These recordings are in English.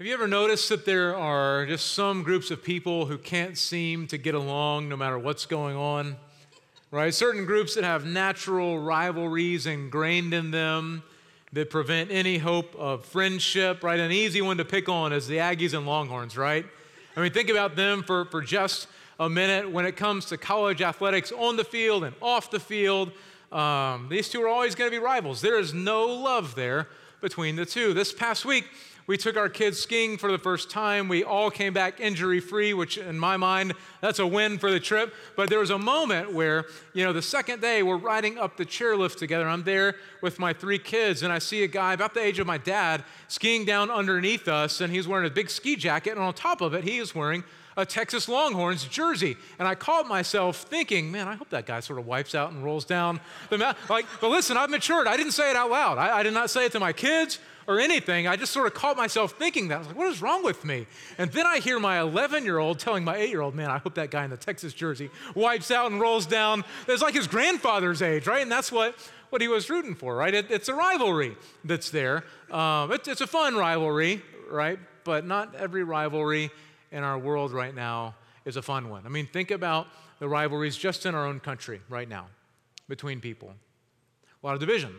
Have you ever noticed that there are just some groups of people who can't seem to get along no matter what's going on? Right? Certain groups that have natural rivalries ingrained in them that prevent any hope of friendship, right? An easy one to pick on is the Aggies and Longhorns, right? I mean, think about them for just a minute when it comes to college athletics on the field and off the field. These two are always going to be rivals. There is no love there between the two. This past week, we took our kids skiing for the first time. We all came back injury-free, which in my mind, that's a win for the trip. But there was a moment where, the second day we're riding up the chairlift together. I'm there with my 3 kids, and I see a guy about the age of my dad skiing down underneath us, and he's wearing a big ski jacket, and on top of it, he is wearing a Texas Longhorns jersey. And I caught myself thinking, man, I hope that guy sort of wipes out and rolls down the mountain. But listen, I've matured. I didn't say it out loud. I did not say it to my kids or anything. I just sort of caught myself thinking that. I was like, what is wrong with me? And then I hear my 11-year-old telling my 8-year-old, man, I hope that guy in the Texas jersey wipes out and rolls down. It's like his grandfather's age, right? And that's what he was rooting for, right? It's a rivalry that's there. It's a fun rivalry, right? But not every rivalry in our world right now is a fun one. I mean, think about the rivalries just in our own country right now between people. A lot of division.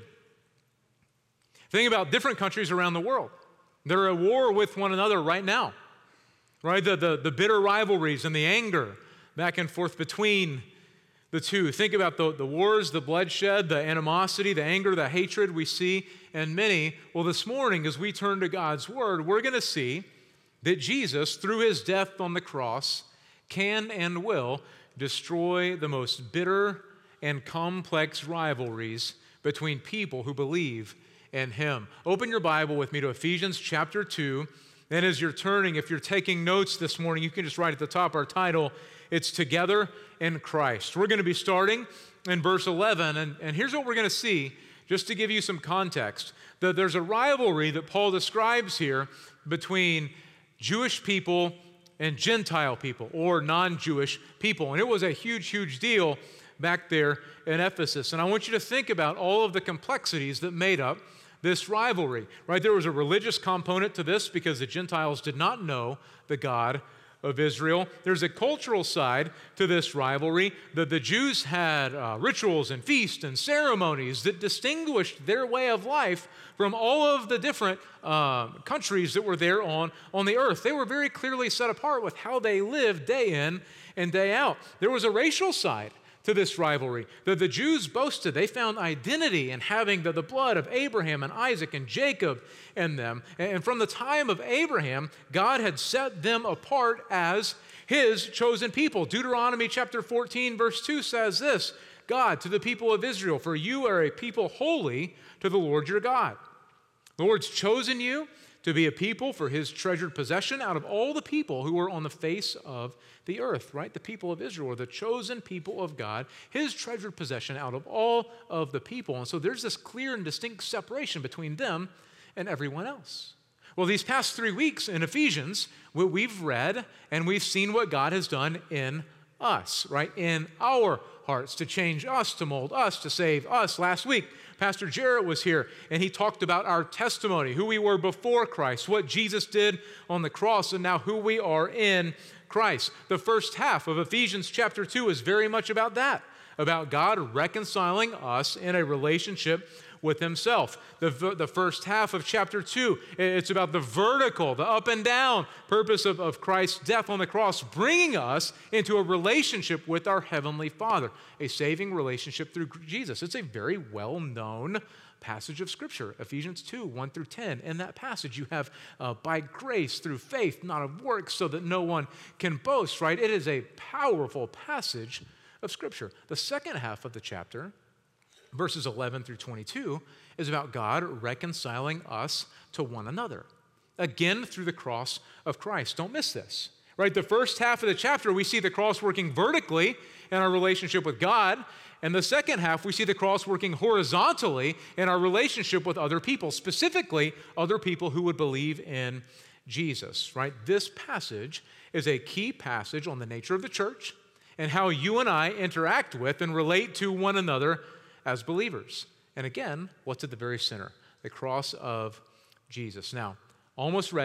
Think about different countries around the world. They're at war with one another right now, right? The bitter rivalries and the anger back and forth between the two. Think about the wars, the bloodshed, the animosity, the anger, the hatred we see in many. Well, this morning, as we turn to God's Word, we're going to see that Jesus, through his death on the cross, can and will destroy the most bitter and complex rivalries between people who believe in him. Open your Bible with me to Ephesians chapter 2. And as you're turning, if you're taking notes this morning, you can just write at the top our title. It's Together in Christ. We're going to be starting in verse 11. And here's what we're going to see, just to give you some context. That there's a rivalry that Paul describes here between Jewish people and Gentile people, or non-Jewish people. And it was a huge, huge deal back there in Ephesus. And I want you to think about all of the complexities that made up this rivalry, right? There was a religious component to this because the Gentiles did not know the God of Israel. There's a cultural side to this rivalry. The Jews had rituals and feasts and ceremonies that distinguished their way of life from all of the different countries that were there on the earth. They were very clearly set apart with how they lived day in and day out. There was a racial side to this rivalry. The Jews boasted they found identity in having the blood of Abraham and Isaac and Jacob in them. And from the time of Abraham, God had set them apart as his chosen people. Deuteronomy chapter 14, verse 2 says this, God to the people of Israel, for you are a people holy to the Lord your God. The Lord's chosen you to be a people for his treasured possession out of all the people who were on the face of the earth, right? The people of Israel are the chosen people of God, his treasured possession out of all of the people. And so there's this clear and distinct separation between them and everyone else. Well, these past 3 weeks in Ephesians, we've read and we've seen what God has done in us, right? In our hearts, to change us, to mold us, to save us. Last week, Pastor Jarrett was here, and he talked about our testimony, who we were before Christ, what Jesus did on the cross, and now who we are in Christ. The first half of Ephesians chapter 2 is very much about that, about God reconciling us in a relationship with himself. The first half of chapter 2, it's about the vertical, the up and down purpose of Christ's death on the cross, bringing us into a relationship with our Heavenly Father, a saving relationship through Jesus. It's a very well-known passage of Scripture, Ephesians 2, 1 through 10. In that passage, you have by grace through faith, not of works, so that no one can boast, right? It is a powerful passage of Scripture. The second half of the chapter, verses 11 through 22, is about God reconciling us to one another, again through the cross of Christ. Don't miss this, right? The first half of the chapter, we see the cross working vertically in our relationship with God, and the second half, we see the cross working horizontally in our relationship with other people, specifically other people who would believe in Jesus, right? This passage is a key passage on the nature of the church and how you and I interact with and relate to one another as believers. And again, what's at the very center? The cross of Jesus. Now, almost ready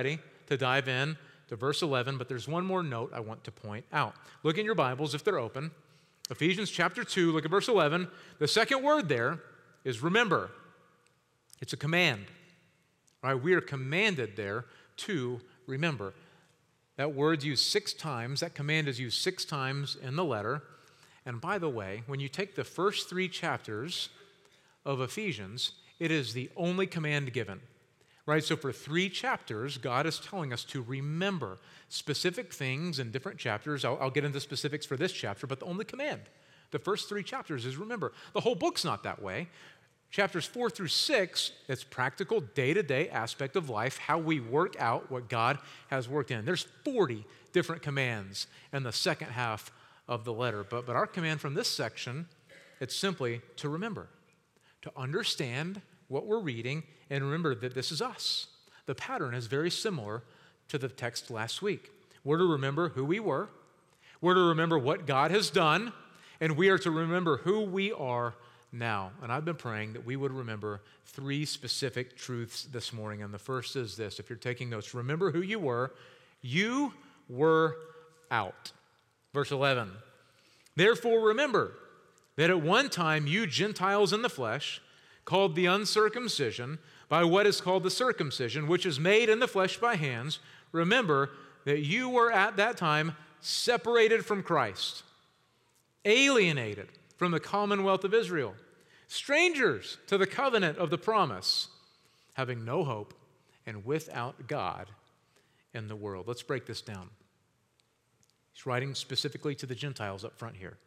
to dive in to verse 11, but there's one more note I want to point out. Look in your Bibles if they're open. Ephesians chapter 2, look at verse 11. The second word there is remember. It's a command. All right, we are commanded there to remember. That word's used 6 times. That command is used 6 times in the letter. And by the way, when you take the first 3 chapters of Ephesians, it is the only command given. Right? So for 3 chapters, God is telling us to remember specific things in different chapters. I'll get into specifics for this chapter, but the only command, the first 3 chapters is remember. The whole book's not that way. Chapters 4 through 6, it's practical day-to-day aspect of life, how we work out what God has worked in. There's 40 different commands in the second half of the letter. But our command from this section, it's simply to remember, to understand what we're reading, and remember that this is us. The pattern is very similar to the text last week. We're to remember who we were, we're to remember what God has done, and we are to remember who we are now. And I've been praying that we would remember 3 specific truths this morning, and the first is this. If you're taking notes, remember who you were. You were out. Verse 11, therefore remember that at one time you Gentiles in the flesh, called the uncircumcision by what is called the circumcision, which is made in the flesh by hands, remember that you were at that time separated from Christ, alienated from the commonwealth of Israel, strangers to the covenant of the promise, having no hope and without God in the world. Let's break this down. He's writing specifically to the Gentiles up front here.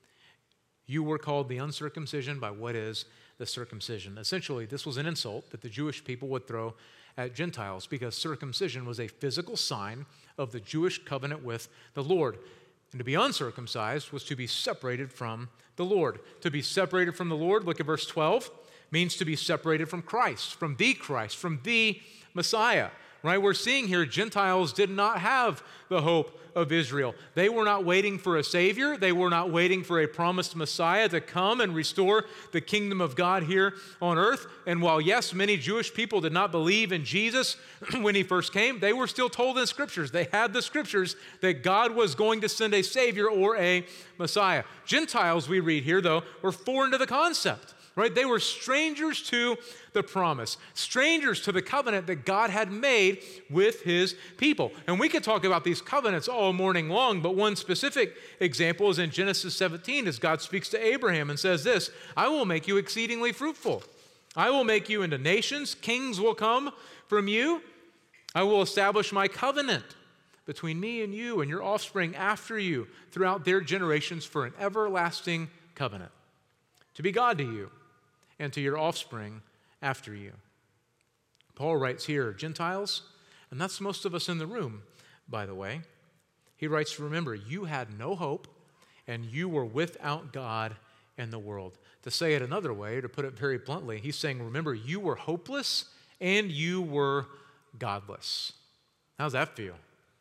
You were called the uncircumcision by what is the circumcision. Essentially, this was an insult that the Jewish people would throw at Gentiles because circumcision was a physical sign of the Jewish covenant with the Lord. And to be uncircumcised was to be separated from the Lord. To be separated from the Lord, look at verse 12, means to be separated from Christ, from the Messiah. Right? We're seeing here Gentiles did not have the hope of Israel. They were not waiting for a Savior. They were not waiting for a promised Messiah to come and restore the kingdom of God here on earth. And while, yes, many Jewish people did not believe in Jesus when he first came, they were still told in Scriptures. They had the Scriptures that God was going to send a Savior or a Messiah. Gentiles, we read here, though, were foreign to the concept. Right? They were strangers to the promise, strangers to the covenant that God had made with his people. And we could talk about these covenants all morning long, but one specific example is in Genesis 17 as God speaks to Abraham and says this, I will make you exceedingly fruitful. I will make you into nations. Kings will come from you. I will establish my covenant between me and you and your offspring after you throughout their generations for an everlasting covenant, to be God to you and to your offspring after you. Paul writes here, Gentiles, and that's most of us in the room, by the way. He writes, remember, you had no hope and you were without God in the world. To say it another way, or to put it very bluntly, he's saying, remember, you were hopeless and you were godless. How's that feel?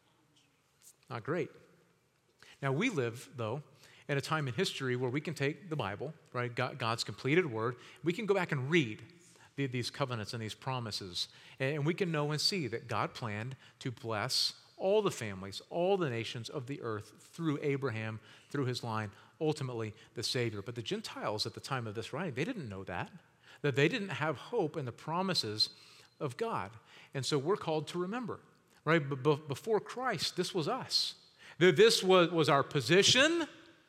Not great. Now we live, though, at a time in history where we can take the Bible, right, God's completed word, we can go back and read these covenants and these promises, and we can know and see that God planned to bless all the families, all the nations of the earth through Abraham, through his line, ultimately the Savior. But the Gentiles at the time of this writing, they didn't know that they didn't have hope in the promises of God. And so we're called to remember, right? Before Christ, this was us. This was our position.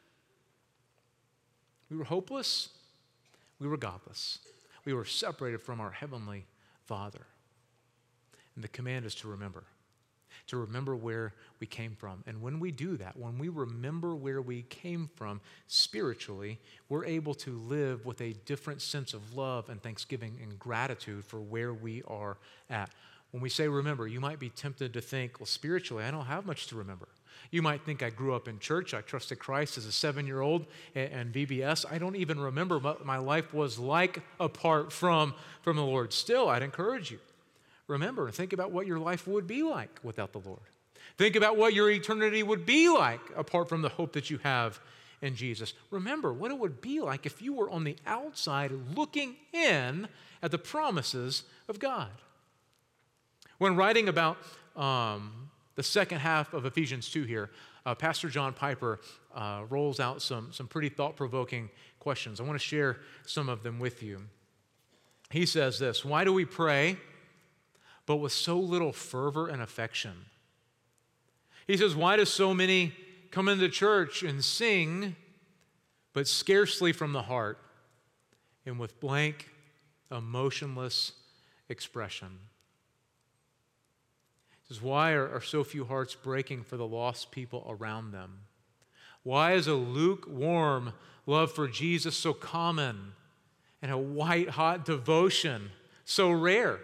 We were hopeless. We were godless. We were separated from our heavenly Father. And the command is to remember where we came from. And when we do that, when we remember where we came from spiritually, we're able to live with a different sense of love and thanksgiving and gratitude for where we are at. When we say remember, you might be tempted to think, well, spiritually, I don't have much to remember. You might think I grew up in church. I trusted Christ as a 7-year-old and VBS. I don't even remember what my life was like apart from the Lord. Still, I'd encourage you. Remember, think about what your life would be like without the Lord. Think about what your eternity would be like apart from the hope that you have in Jesus. Remember what it would be like if you were on the outside looking in at the promises of God. When writing about the second half of Ephesians 2 here, Pastor John Piper rolls out some pretty thought-provoking questions. I want to share some of them with you. He says this: why do we pray, but with so little fervor and affection? He says, why do so many come into church and sing, but scarcely from the heart, and with blank, emotionless expression? He says, why are so few hearts breaking for the lost people around them? Why is a lukewarm love for Jesus so common and a white-hot devotion so rare?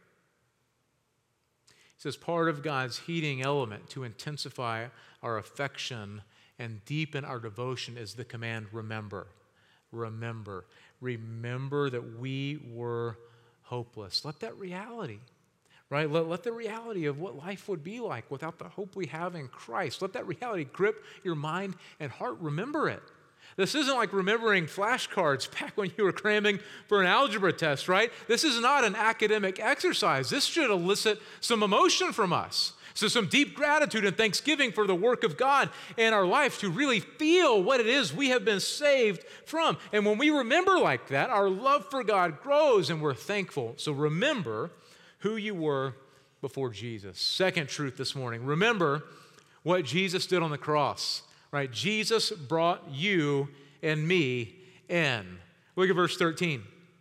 He says, part of God's heating element to intensify our affection and deepen our devotion is the command, remember. Remember. Remember that we were hopeless. Let that reality, right? Let the reality of what life would be like without the hope we have in Christ, let that reality grip your mind and heart. Remember it. This isn't like remembering flashcards back when you were cramming for an algebra test, right? This is not an academic exercise. This should elicit some emotion from us. So some deep gratitude and thanksgiving for the work of God in our life to really feel what it is we have been saved from. And when we remember like that, our love for God grows and we're thankful. So remember who you were before Jesus. Second truth this morning, remember what Jesus did on the cross. Right? Jesus brought you and me in. Look at verse 13.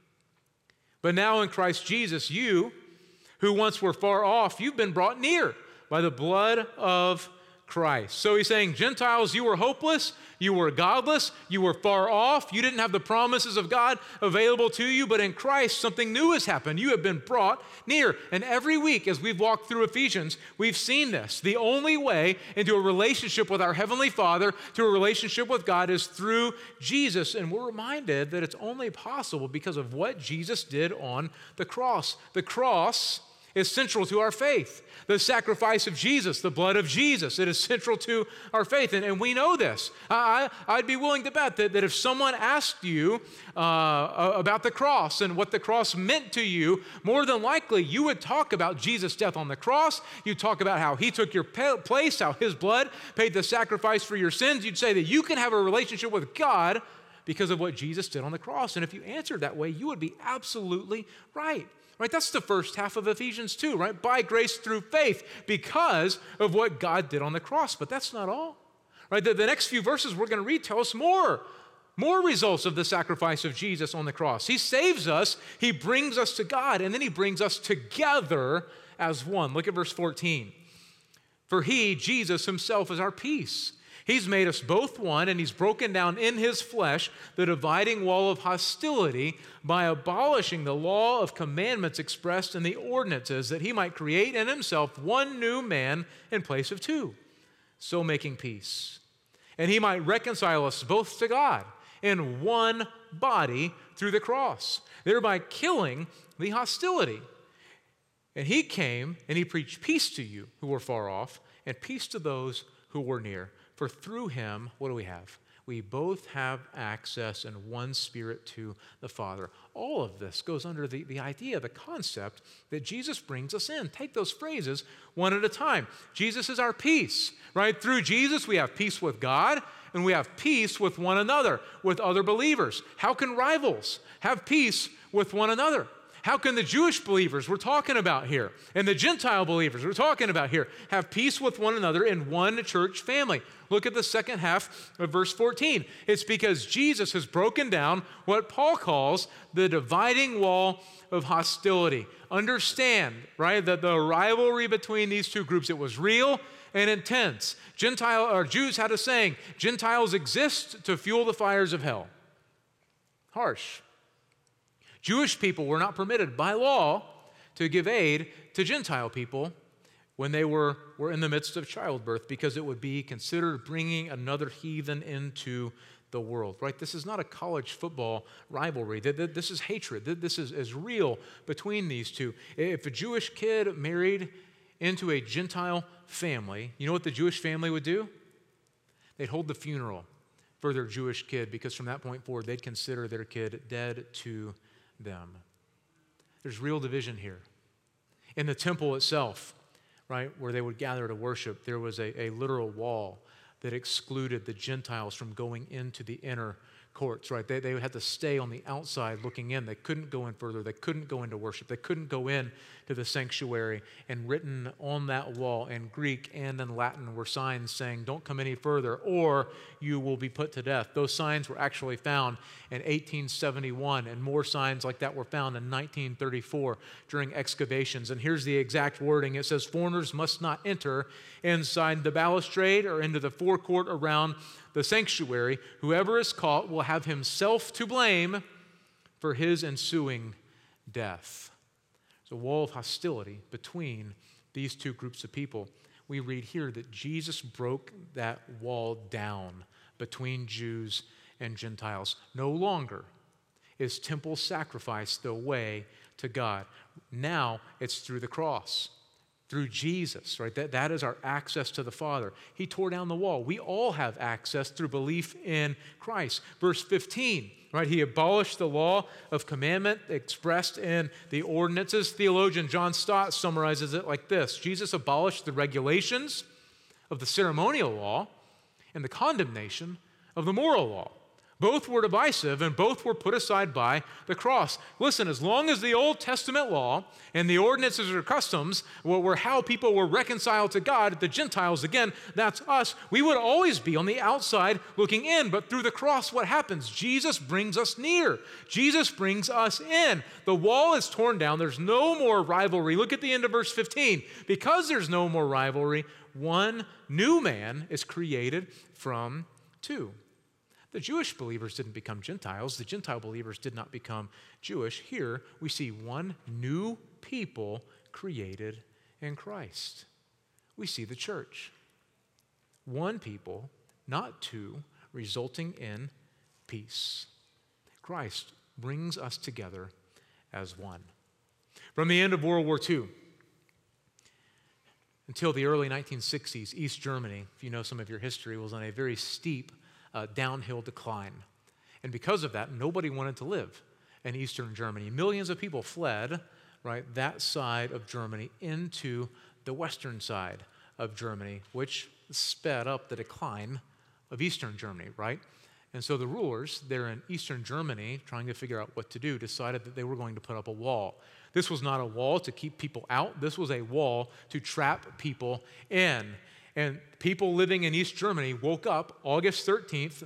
But now in Christ Jesus, you who once were far off, you've been brought near by the blood of Christ. So he's saying, Gentiles, you were hopeless, you were godless, you were far off, you didn't have the promises of God available to you, but in Christ, something new has happened. You have been brought near. And every week as we've walked through Ephesians, we've seen this. The only way into a relationship with our Heavenly Father, to a relationship with God, is through Jesus. And we're reminded that it's only possible because of what Jesus did on the cross. The cross is central to our faith. The sacrifice of Jesus, the blood of Jesus, it is central to our faith. And we know this. I'd be willing to bet that if someone asked you about the cross and what the cross meant to you, more than likely you would talk about Jesus' death on the cross. You'd talk about how he took your place, how his blood paid the sacrifice for your sins. You'd say that you can have a relationship with God because of what Jesus did on the cross. And if you answered that way, you would be absolutely right. Right, that's the first half of Ephesians 2, right? By grace through faith because of what God did on the cross. But that's not all, right? The next few verses we're going to read tell us more results of the sacrifice of Jesus on the cross. He saves us, he brings us to God, and then he brings us together as one. Look at verse 14. For he, Jesus himself, is our peace. He's made us both one, and he's broken down in his flesh the dividing wall of hostility by abolishing the law of commandments expressed in the ordinances, that he might create in himself one new man in place of two, so making peace. And he might reconcile us both to God in one body through the cross, thereby killing the hostility. And he came and he preached peace to you who were far off and peace to those who were near. For through him, what do we have? We both have access in one spirit to the Father. All of this goes under the idea, the concept that Jesus brings us in. Take those phrases one at a time. Jesus is our peace, right? Through Jesus, we have peace with God, and we have peace with one another, with other believers. How can rivals have peace with one another? How can the Jewish believers we're talking about here and the Gentile believers we're talking about here have peace with one another in one church family? Look at the second half of verse 14. It's because Jesus has broken down what Paul calls the dividing wall of hostility. Understand, right, that the rivalry between these two groups, it was real and intense. Jews had a saying, Gentiles exist to fuel the fires of hell. Harsh. Jewish people were not permitted by law to give aid to Gentile people when they were in the midst of childbirth, because it would be considered bringing another heathen into the world, right? This is not a college football rivalry. This is hatred. This is real between these two. If a Jewish kid married into a Gentile family, you know what the Jewish family would do? They'd hold the funeral for their Jewish kid, because from that point forward, they'd consider their kid dead to them. There's real division here. In the temple itself, right, where they would gather to worship, there was a literal wall that excluded the Gentiles from going into the inner courts, right? They had to stay on the outside looking in. They couldn't go in further. They couldn't go into worship. They couldn't go in to the sanctuary. And written on that wall in Greek and in Latin were signs saying, don't come any further or you will be put to death. Those signs were actually found in 1871, and more signs like that were found in 1934 during excavations. And here's the exact wording. It says, foreigners must not enter inside the balustrade or into the forecourt around the sanctuary. Whoever is caught will have himself to blame for his ensuing death. There's a wall of hostility between these two groups of people. We read here that Jesus broke that wall down between Jews and Gentiles. No longer is temple sacrifice the way to God. Now it's through the cross. Through Jesus, right? That is our access to the Father. He tore down the wall. We all have access through belief in Christ. Verse 15, right? He abolished the law of commandment expressed in the ordinances. Theologian John Stott summarizes it like this: Jesus abolished the regulations of the ceremonial law and the condemnation of the moral law. Both were divisive and both were put aside by the cross. Listen, as long as the Old Testament law and the ordinances or customs were how people were reconciled to God, the Gentiles, again, that's us, we would always be on the outside looking in. But through the cross, what happens? Jesus brings us near. Jesus brings us in. The wall is torn down. There's no more rivalry. Look at the end of verse 15. Because there's no more rivalry, one new man is created from two. The Jewish believers didn't become Gentiles. The Gentile believers did not become Jewish. Here we see one new people created in Christ. We see the church. One people, not two, resulting in peace. Christ brings us together as one. From the end of World War II until the early 1960s, East Germany, if you know some of your history, was on a very steep downhill decline. And because of that, nobody wanted to live in Eastern Germany. Millions of people fled, right, that side of Germany into the western side of Germany, which sped up the decline of Eastern Germany, right? And so the rulers there in Eastern Germany, trying to figure out what to do, decided that they were going to put up a wall. This was not a wall to keep people out. This was a wall to trap people in. And people living in East Germany woke up August 13th,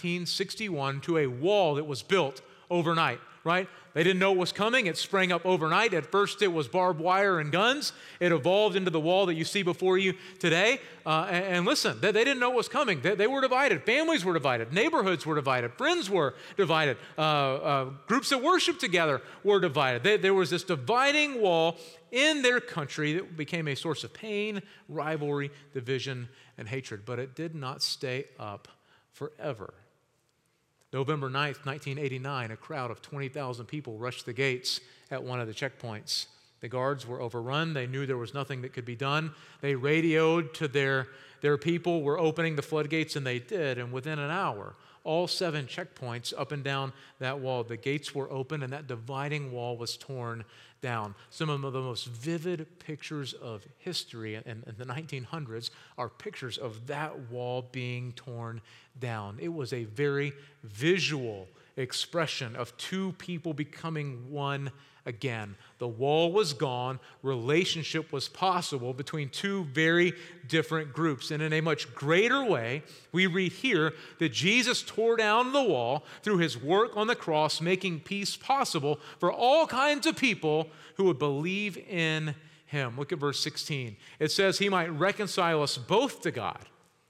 1961, to a wall that was built overnight, right? They didn't know what was coming. It sprang up overnight. At first, it was barbed wire and guns. It evolved into the wall that you see before you today. And listen, they didn't know what was coming. They were divided. Families were divided. Neighborhoods were divided. Friends were divided. Groups that worship together were divided. There was this dividing wall in their country that became a source of pain, rivalry, division, and hatred. But it did not stay up forever. November 9th, 1989, a crowd of 20,000 people rushed the gates at one of the checkpoints. The guards were overrun. They knew there was nothing that could be done. They radioed to their people, we're opening the floodgates, and they did. And within an hour, all 7 checkpoints up and down that wall, the gates were open and that dividing wall was torn down. Some of the most vivid pictures of history in the 1900s are pictures of that wall being torn down. It was a very visual expression of two people becoming one again. The wall was gone. Relationship was possible between two very different groups. And in a much greater way, we read here that Jesus tore down the wall through his work on the cross, making peace possible for all kinds of people who would believe in him. Look at verse 16. It says he might reconcile us both to God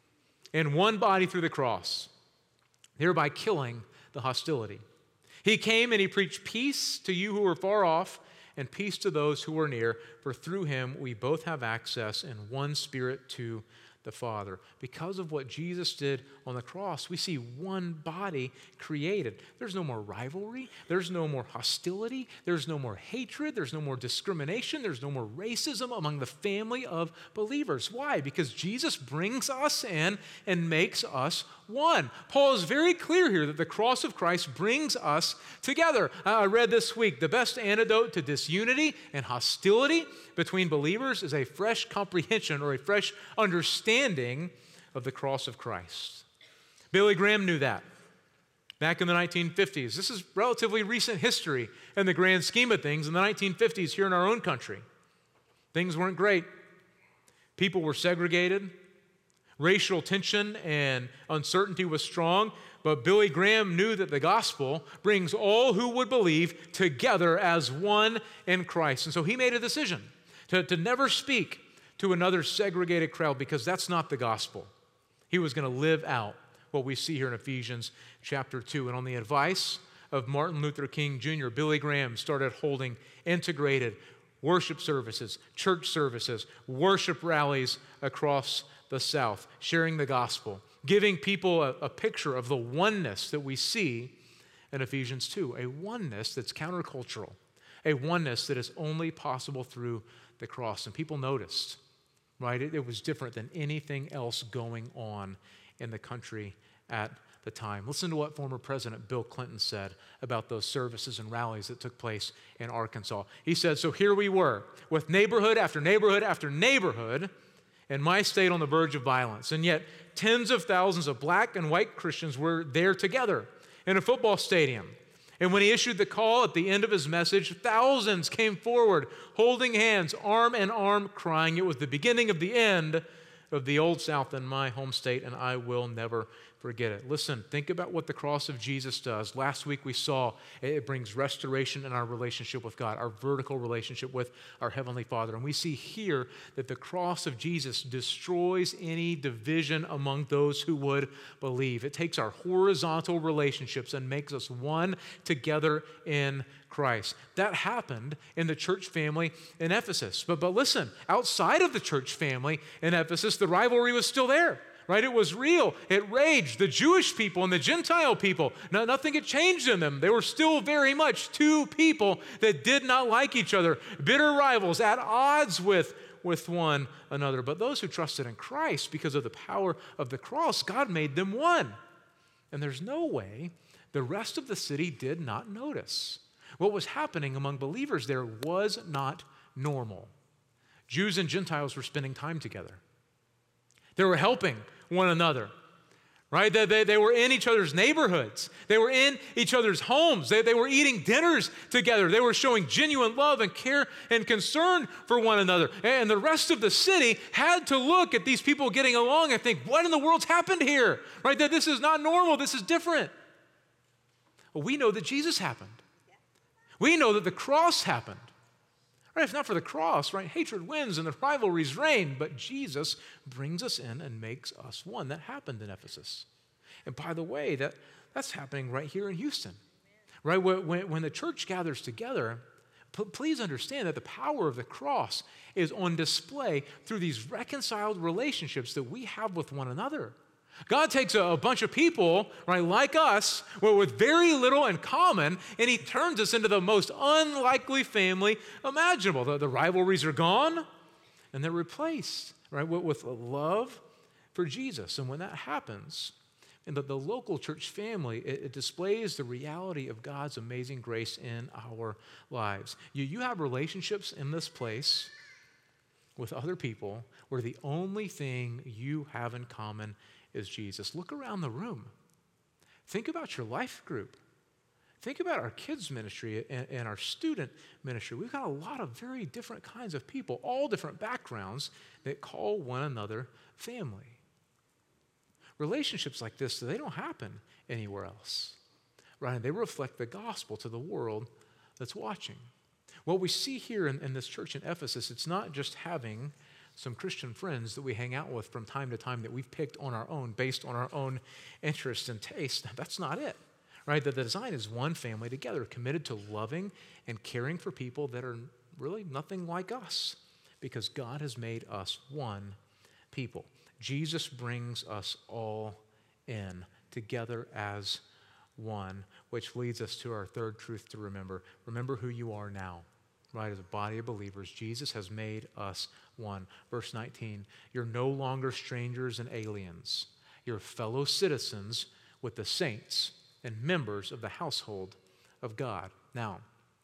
in one body through the cross, thereby killing the hostility. He came and he preached peace to you who are far off and peace to those who are near, for through him we both have access in one spirit to the Father. Because of what Jesus did on the cross, we see one body created. There's no more rivalry. There's no more hostility. There's no more hatred. There's no more discrimination. There's no more racism among the family of believers. Why? Because Jesus brings us in and makes us one. Paul is very clear here that the cross of Christ brings us together. I read this week, the best antidote to disunity and hostility between believers is a fresh comprehension or a fresh understanding of the cross of Christ. Billy Graham knew that back in the 1950s. This is relatively recent history in the grand scheme of things. In the 1950s here in our own country, things weren't great. People were segregated. Racial tension and uncertainty was strong, but Billy Graham knew that the gospel brings all who would believe together as one in Christ. And so he made a decision to never speak to another segregated crowd because that's not the gospel. He was going to live out what we see here in Ephesians chapter 2. And on the advice of Martin Luther King Jr., Billy Graham started holding integrated worship services, church services, worship rallies across the South, sharing the gospel, giving people a picture of the oneness that we see in Ephesians 2, a oneness that's countercultural, a oneness that is only possible through the cross. And people noticed, right? It was different than anything else going on in the country at the time. Listen to what former President Bill Clinton said about those services and rallies that took place in Arkansas. He said, so here we were with neighborhood after neighborhood after neighborhood in my state on the verge of violence. And yet tens of thousands of black and white Christians were there together in a football stadium. And when he issued the call at the end of his message, thousands came forward, holding hands, arm in arm, crying, it was the beginning of the end of the Old South in my home state, and I will never forget it. Listen, think about what the cross of Jesus does. Last week we saw it brings restoration in our relationship with God, our vertical relationship with our Heavenly Father. And we see here that the cross of Jesus destroys any division among those who would believe. It takes our horizontal relationships and makes us one together in Christ. That happened in the church family in Ephesus. But listen, outside of the church family in Ephesus, the rivalry was still there. Right? It was real. It raged. The Jewish people and the Gentile people, nothing had changed in them. They were still very much two people that did not like each other, bitter rivals, at odds with one another. But those who trusted in Christ, because of the power of the cross, God made them one. And there's no way the rest of the city did not notice. What was happening among believers there was not normal. Jews and Gentiles were spending time together. They were helping one another, right? They were in each other's neighborhoods. They were in each other's homes. They were eating dinners together. They were showing genuine love and care and concern for one another. And the rest of the city had to look at these people getting along and think, what in the world's happened here? Right? That this is not normal. This is different. Well, we know that Jesus happened. We know that the cross happened. Right, if not for the cross, right, hatred wins and the rivalries reign, but Jesus brings us in and makes us one. That happened in Ephesus. And by the way, that's happening right here in Houston. Right, when the church gathers together, please understand that the power of the cross is on display through these reconciled relationships that we have with one another. God takes a bunch of people, right, like us, with very little in common, and he turns us into the most unlikely family imaginable. The rivalries are gone, and they're replaced, right, with love for Jesus. And when that happens, in the local church family, it displays the reality of God's amazing grace in our lives. You have relationships in this place with other people where the only thing you have in common is Jesus. Look around the room. Think about your life group. Think about our kids' ministry and our student ministry. We've got a lot of very different kinds of people, all different backgrounds that call one another family. Relationships like this, they don't happen anywhere else, right? And they reflect the gospel to the world that's watching. What we see here in this church in Ephesus, it's not just having some Christian friends that we hang out with from time to time that we've picked on our own, based on our own interests and tastes. That's not it, right? The design is one family together, committed to loving and caring for people that are really nothing like us, because God has made us one people. Jesus brings us all in together as one, which leads us to our third truth to remember. Remember who you are now, right? As a body of believers, Jesus has made us one. Verse 19, you're no longer strangers and aliens. You're fellow citizens with the saints and members of the household of God. Now,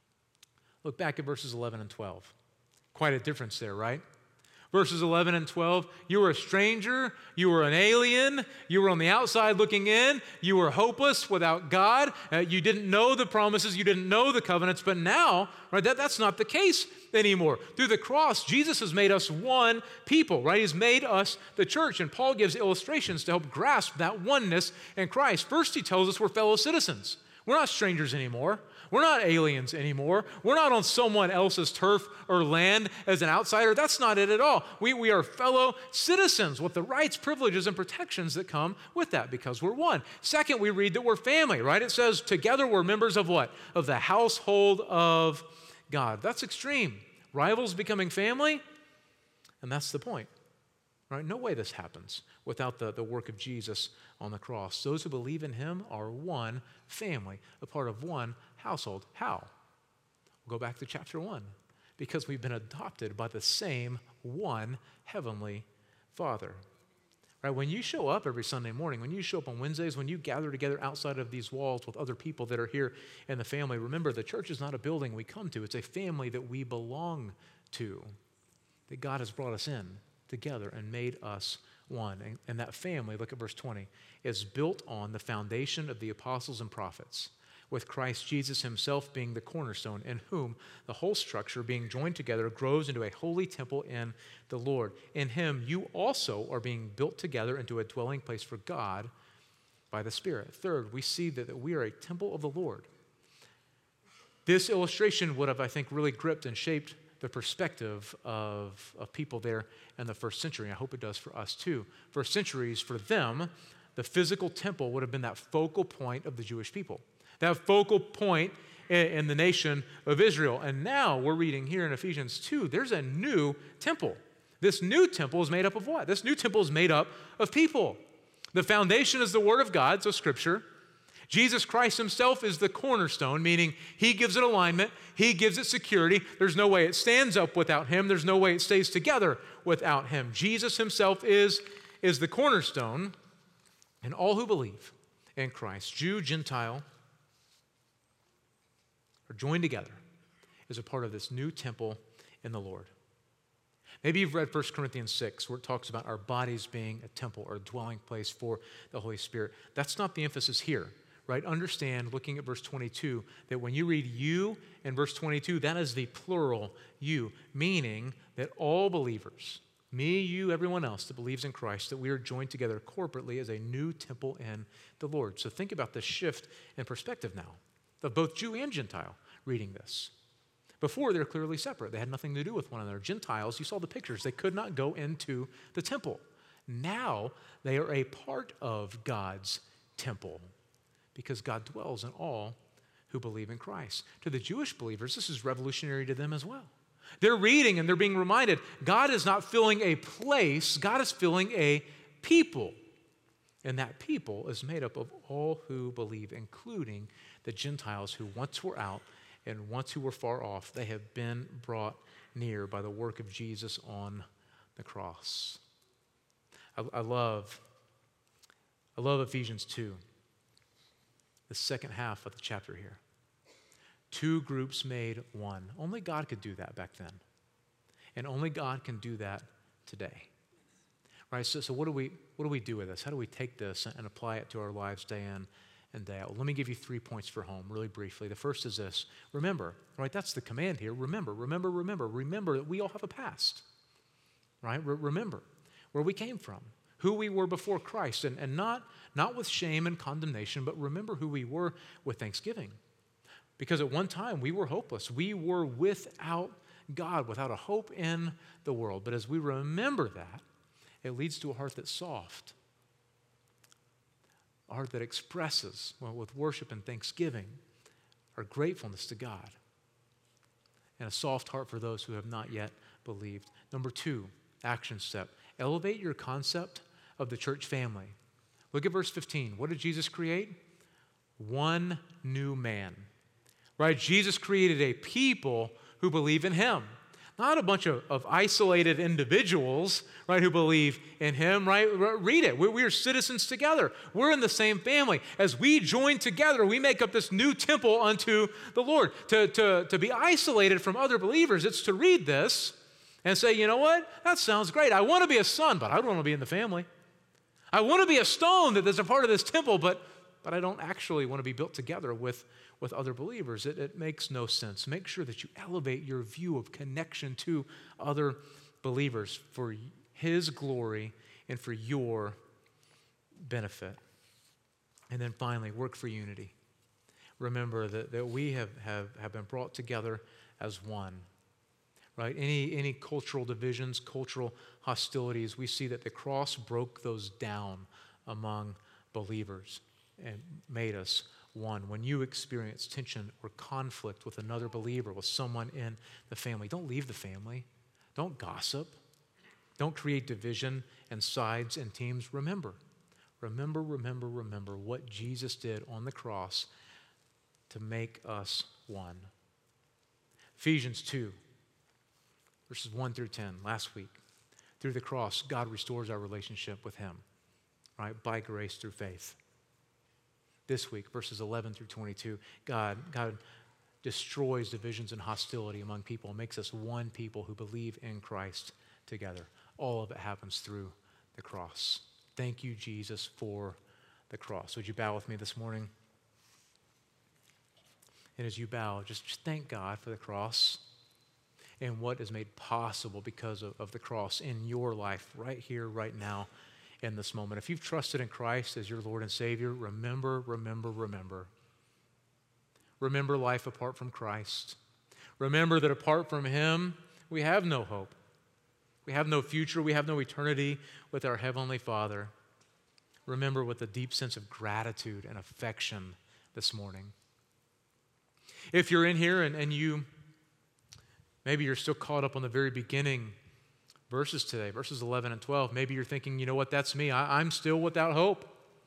look back at verses 11 and 12. Quite a difference there, right? Verses 11 and 12, you were a stranger, you were an alien, you were on the outside looking in, you were hopeless without God, you didn't know the promises, you didn't know the covenants, but now, right, that's not the case anymore. Through the cross, Jesus has made us one people, right? He's made us the church, and Paul gives illustrations to help grasp that oneness in Christ. First, he tells us we're fellow citizens. We're not strangers anymore. We're not aliens anymore. We're not on someone else's turf or land as an outsider. That's not it at all. We are fellow citizens with the rights, privileges, and protections that come with that because we're one. Second, we read that we're family, right? It says together we're members of what? Of the household of God. That's extreme. Rivals becoming family, and that's the point. Right? No way this happens without the work of Jesus on the cross. Those who believe in him are one family, a part of one household. How? We'll go back to chapter 1. Because we've been adopted by the same one heavenly Father. Right? When you show up every Sunday morning, when you show up on Wednesdays, when you gather together outside of these walls with other people that are here in the family, remember the church is not a building we come to. It's a family that we belong to, that God has brought us in together and made us one. And that family, look at verse 20, is built on the foundation of the apostles and prophets, with Christ Jesus himself being the cornerstone, in whom the whole structure, being joined together, grows into a holy temple in the Lord. In him you also are being built together into a dwelling place for God by the Spirit. Third, we see that we are a temple of the Lord. This illustration would have, I think, really gripped and shaped the perspective of people there in the first century. I hope it does for us too. For centuries, for them, the physical temple would have been that focal point of the Jewish people, that focal point in the nation of Israel. And now we're reading here in Ephesians 2, there's a new temple. This new temple is made up of what? This new temple is made up of people. The foundation is the Word of God, so Scripture. Jesus Christ himself is the cornerstone, meaning he gives it alignment, he gives it security. There's no way it stands up without him. There's no way it stays together without him. Jesus himself is the cornerstone, and all who believe in Christ, Jew, Gentile, are joined together as a part of this new temple in the Lord. Maybe you've read 1 Corinthians 6, where it talks about our bodies being a temple or a dwelling place for the Holy Spirit. That's not the emphasis here. Right? Understand, looking at verse 22, that when you read you in verse 22, that is the plural you, meaning that all believers, me, you, everyone else that believes in Christ, that we are joined together corporately as a new temple in the Lord. So think about the shift in perspective now of both Jew and Gentile reading this. Before, they're clearly separate. They had nothing to do with one another. Gentiles, you saw the pictures, they could not go into the temple. Now, they are a part of God's temple, because God dwells in all who believe in Christ. To the Jewish believers, this is revolutionary to them as well. They're reading and they're being reminded, God is not filling a place, God is filling a people. And that people is made up of all who believe, including the Gentiles who once were out and once who were far off. They have been brought near by the work of Jesus on the cross. I love Ephesians 2. The second half of the chapter here. Two groups made one. Only God could do that back then. And only God can do that today. Right? So what do we do with this? How do we take this and apply it to our lives day in and day out? Well, let me give you 3 points for home really briefly. The first is this. Remember, right? That's the command here. Remember that we all have a past. Right? Remember where we came from, who we were before Christ, and not with shame and condemnation, but remember who we were with thanksgiving. Because at one time we were hopeless. We were without God, without a hope in the world. But as we remember that, it leads to a heart that's soft, a heart that expresses, with worship and thanksgiving, our gratefulness to God, and a soft heart for those who have not yet believed. Number 2, action step. Elevate your concept of the church family. Look at verse 15. What did Jesus create? One new man. Right? Jesus created a people who believe in him. Not a bunch of isolated individuals, right, who believe in him, right? Read it. We are citizens together. We're in the same family. As we join together, we make up this new temple unto the Lord. To be isolated from other believers, it's to read this and say, you know what? That sounds great. I want to be a son, but I don't want to be in the family. I want to be a stone that's a part of this temple, but I don't actually want to be built together with other believers. It makes no sense. Make sure that you elevate your view of connection to other believers for his glory and for your benefit. And then finally, work for unity. Remember that we have been brought together as one. Right? Any cultural divisions, cultural hostilities, we see that the cross broke those down among believers and made us one. When you experience tension or conflict with another believer, with someone in the family, don't leave the family. Don't gossip. Don't create division and sides and teams. Remember what Jesus did on the cross to make us one. Ephesians 2, verses 1 through 10, last week. Through the cross, God restores our relationship with him, right? By grace through faith. This week, verses 11 through 22, God destroys divisions and hostility among people and makes us one people who believe in Christ together. All of it happens through the cross. Thank you, Jesus, for the cross. Would you bow with me this morning? And as you bow, just thank God for the cross and what is made possible because of the cross in your life right here, right now, in this moment. If you've trusted in Christ as your Lord and Savior, remember life apart from Christ. Remember that apart from him, we have no hope. We have no future. We have no eternity with our Heavenly Father. Remember with a deep sense of gratitude and affection this morning. If you're in here and maybe you're still caught up on the very beginning verses today, verses 11 and 12. Maybe you're thinking, you know what, that's me. I'm still without hope.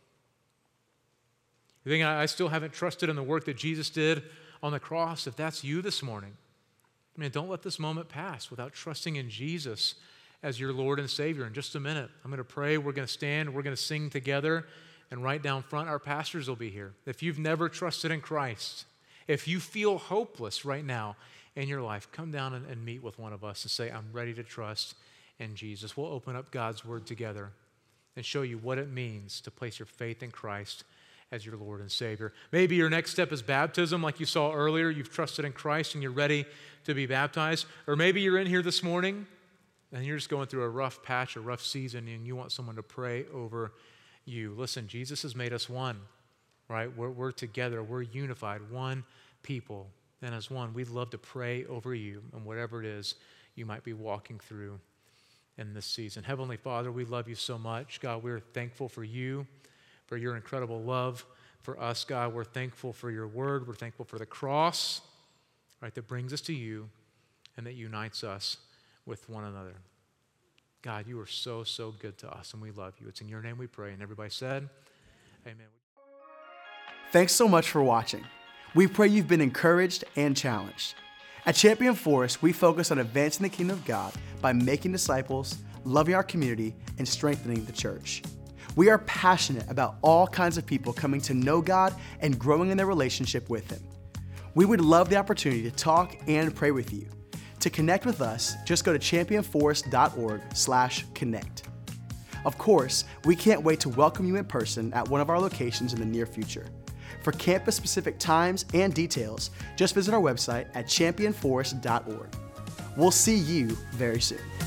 You think I still haven't trusted in the work that Jesus did on the cross? If that's you this morning, don't let this moment pass without trusting in Jesus as your Lord and Savior. In just a minute, I'm going to pray. We're going to stand. We're going to sing together. And right down front, our pastors will be here. If you've never trusted in Christ, if you feel hopeless right now in your life, come down and meet with one of us and say, I'm ready to trust in Jesus. We'll open up God's Word together and show you what it means to place your faith in Christ as your Lord and Savior. Maybe your next step is baptism, like you saw earlier. You've trusted in Christ and you're ready to be baptized. Or maybe you're in here this morning and you're just going through a rough patch, a rough season, and you want someone to pray over you. Listen, Jesus has made us one, right? We're together. We're unified, one people. And as one, we'd love to pray over you and whatever it is you might be walking through in this season. Heavenly Father, we love you so much. God, we're thankful for you, for your incredible love for us. God, we're thankful for your word. We're thankful for the cross, right, that brings us to you and that unites us with one another. God, you are so, so good to us, and we love you. It's in your name we pray. And everybody said, amen. Thanks so much for watching. We pray you've been encouraged and challenged. At Champion Forest, we focus on advancing the kingdom of God by making disciples, loving our community, and strengthening the church. We are passionate about all kinds of people coming to know God and growing in their relationship with Him. We would love the opportunity to talk and pray with you. To connect with us, just go to championforest.org/connect. Of course, we can't wait to welcome you in person at one of our locations in the near future. For campus-specific times and details, just visit our website at championforest.org. We'll see you very soon.